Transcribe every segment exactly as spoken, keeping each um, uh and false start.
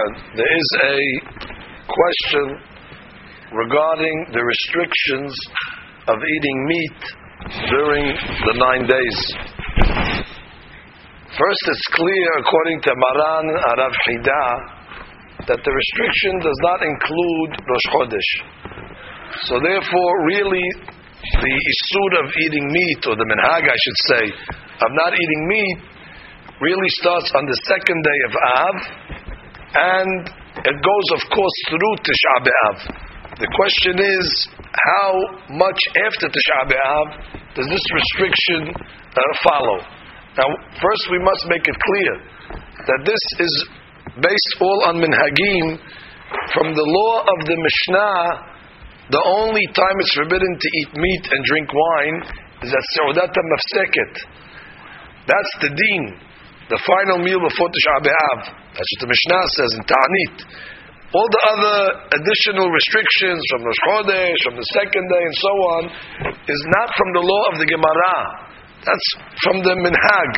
there is a question regarding the restrictions of eating meat during the nine days. First, it's clear, according to Maran Arav Hida, that the restriction does not include Rosh Chodesh. So therefore, really, the isur of eating meat, or the minhag, I should say, of not eating meat, really starts on the second day of Av, and it goes, of course, through Tisha B'Av. The question is, how much after Tisha B'Av does this restriction uh, follow? Now, first we must make it clear that this is based all on minhagim. From the law of the Mishnah, the only time it's forbidden to eat meat and drink wine is at Seudat HaMafseket. That's the deen, the final meal before Tisha B'Av. That's what the Mishnah says in Ta'anit. All the other additional restrictions from Rosh Chodesh, from the second day and so on, is not from the law of the Gemara. That's from the Minhag.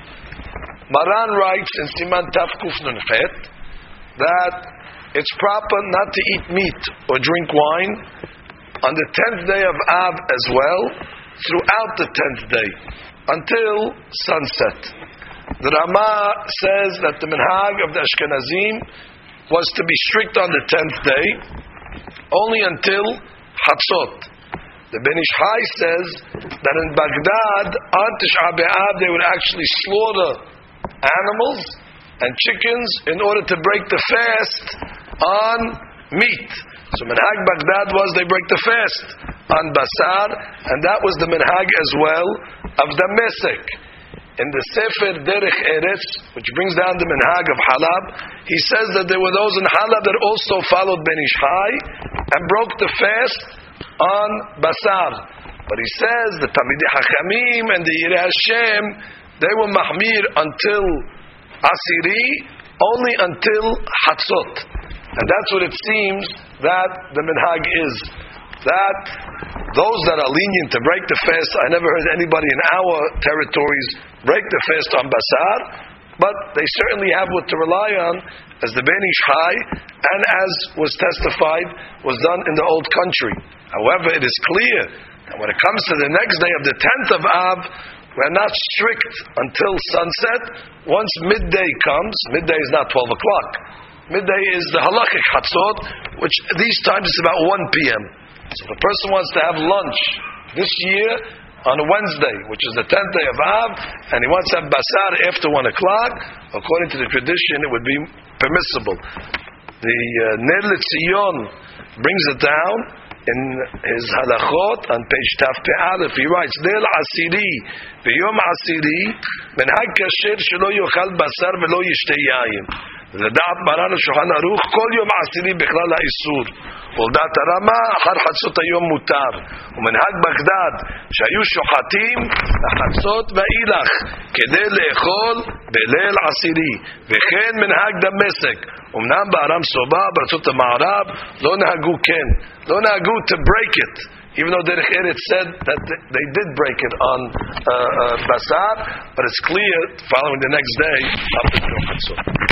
Maran writes in Siman Taf Kuf Nun Chet that it's proper not to eat meat or drink wine on the tenth day of Av as well, throughout the tenth day, until sunset. The Rama says that the Minhag of the Ashkenazim was to be strict on the tenth day, only until Hatzot. The Ben Ish Chai says that in Baghdad, on Tisha B'Av, they would actually slaughter animals and chickens in order to break the fast on meat. So Minhag Baghdad was they break the fast on basar, and that was the Minhag as well of Damascus. In the Sefer Derech Eretz, which brings down the Minhag of Halab, he says that there were those in Halab that also followed Ben Ish Chai and broke the fast on basar. But he says the Talmidei Hachamim and the Yirei Hashem, they were mahmir until Asiri, only until Hatzot. And that's what it seems that the minhag is. That those that are lenient to break the fast, I never heard anybody in our territories break the fast on basar, but they certainly have what to rely on, as the Ben Ish Chai, and as was testified, was done in the old country. However, it is clear that when it comes to the next day of the tenth of Av, we're not strict until sunset. Once midday comes, midday is not twelve o'clock. Midday is the halachic Hatzot, which these times is about one p.m. So if a person wants to have lunch this year on a Wednesday, which is the tenth day of Av, and he wants to have basar after one o'clock, according to the tradition, it would be permissible. The uh, Ner L'Tzion brings it down in his halachot on page Taf Pe'alef. He writes, Leil Asiri, B'yom Asiri, Menhag Kasher Shelo Yochal Basar V'lo Yishtei Yayin. לדעת מרן השולחן ערוך, כל יום עשירי בכלל האיסור. ולדעת הרמה, אחר חצות היום מותר. ומנהג בגדד, שהיו שוחטים לחצות ואילך, כדי לאכול בליל עשירי. וכן מנהג דמשק. אמנם בארם סובה, בארצות המערב, לא נהגו כן. לא נהגו to break it. Even though Derech Eretz said that they did break it on uh, uh, Basar, but it's clear following the next day, up to Yom Hatzot.